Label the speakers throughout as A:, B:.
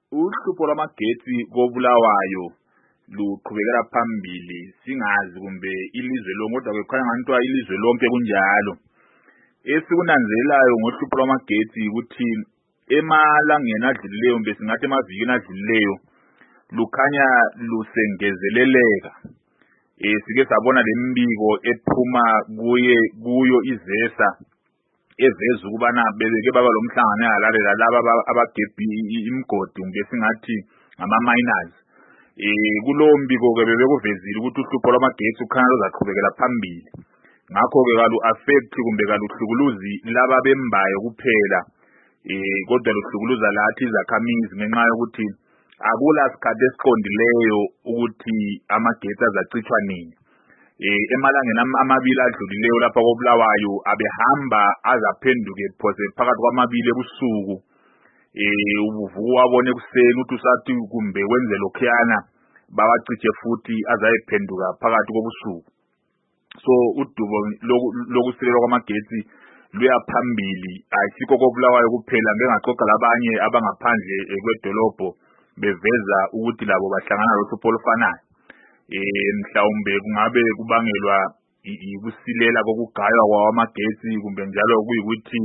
A: Uhlupho lwamagetsi koBulawayo luqhubekela phambili singazi kumbe ilizwe lonke kodwa kukhanya ngantwa ilizwe lonke kunjalo. Esikunanzelelayo ngohlupho lwamagetsi ukuthi emalangeni adlulileyo kumbe singathi emavikini adlulileyo lukhanya lusengezeleleka. Sike sabona lembiko ephuma kuyo izesa eveza ukubana bebeke baba lomhlangano yalalela laba abagebhi imgodi kumbe singathi ama-miners. Kulowo mbiko ke bebekuvezile ukuthi uhlupho lwamagetsi ukhanya luzaqhubekela phambili. Ngakho-ke kalu-affect kumbe kaluhlukuluzi laba bembayo kuphela, kodwa luhlukuluza lathi izakhamizi ngenxa yokuthi akula sikhathi esiqondileyo ukuthi amagetsi azacithwa nini. Emalangeni amabili adlulileyo lapha koBulawayo abehamba azaphenduke phose phakathi kwamabili ebusuku. Ubuvuku wabona ekuseni uthi usathi kumbe wenze lokhuyana bawaciche futhi azayephenduka phakathi kobusuku. So udubo lokusilela kwamagetsi luyaphambili, ayisikho koBulawayo kuphela, ngengaxoxa labanye abangaphandle kwedolobho beveza ukuthi labo bahlangana lohlupho olufanayo. Mhlawumbe kungabe kubangelwa ukusilela kokugaywa kwamagetsi kumbe njalo kuyikuthi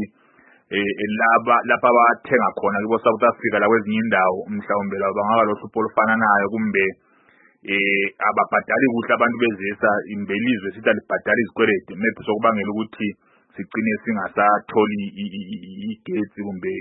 A: lapha abathenga khona kibo South Africa la kwezinye indawo mhlawumbe labo bangaba lohlupho olufananayo kumbe ababhadali kuhle abantu bezesa imbelizwe sithi alibhadali izikweleti maybe sokubangela ukuthi sigcine singasatholi igetsi kumbe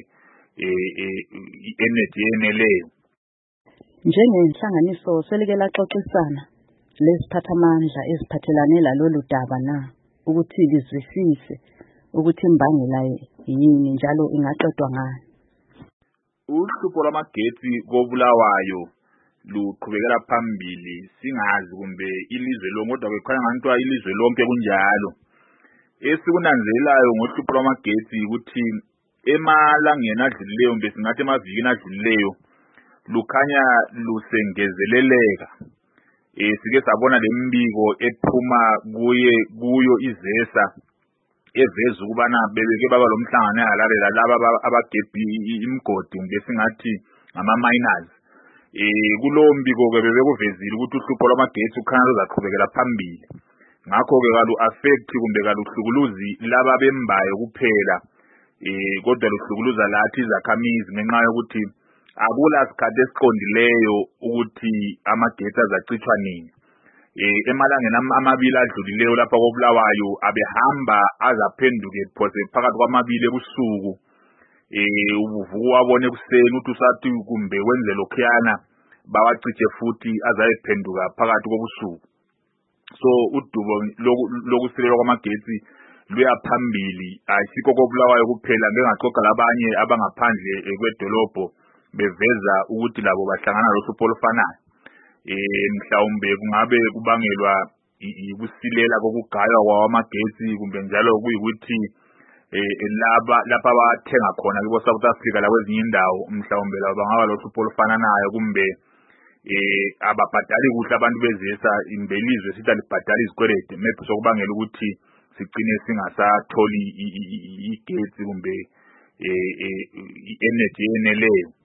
A: i-energy eneleyo.
B: Njengenhlanganiso selike laxoxisana leziphathamandla eziphathelane lalolu daba na ukuthi lizwisise ukuthi imbangela yini njalo ingaqedwa ngani?
A: Uhlupho lwamagetsi koBulawayo luqhubekela phambili singazi kumbe ilizwe lonke kodwa kukhanya ngantwa ilizwe lonke kunjalo. Esikunanzelelayo ngohlupho lwamagetsi ukuthi emalangeni adlulileyo kumbe singathi emavikini adlulileyo lukhanya lusengezeleleka. Sike sabona lembiko ephuma kuyo izesa eveza ukubana bebeke baba lomhlangano yalalela laba abagebhi imgodi kumbe singathi ama-miners. Kulowo mbiko ke bebekuvezile ukuthi uhlupho lwamagetsi ukhanya luzaqhubekela phambili. Ngakho-ke kalu-affect kumbe kaluhlukuluzi laba bembayo kuphela, kodwa luhlukuluza lathi izakhamizi ngenxa yokuthi akula sikhathi esiqondileyo ukuthi amagetsi azacithwa nini. Emalangeni amabili adlulileyo lapha koBulawayo abehamba azaphenduke phose phakathi kwamabili ebusuku. Ubuvuku wabona ekuseni uthi usathi kumbe wenze lokhuyana bawaciche futhi azayephenduka phakathi kobusuku. So udubo lokusilela kwamagetsi luyaphambili, ayisikho koBulawayo kuphela, ngengaxoxa labanye abangaphandle kwedolobho beveza ukuthi labo bahlangana lohlupho olufanayo. Mhlawumbe kungabe kubangelwa ukusilela kokugaywa kwamagetsi kumbe njalo kuyikuthi lapha abathenga khona kibo South Africa la kwezinye indawo mhlawumbe labo bangaba lohlupho olufananayo kumbe ababhadali kuhle abantu bezesa imbelizwe sithi alibhadali izikweleti maybe sokubangela ukuthi sigcine singasatholi igetsi kumbe i-energy eneleyo.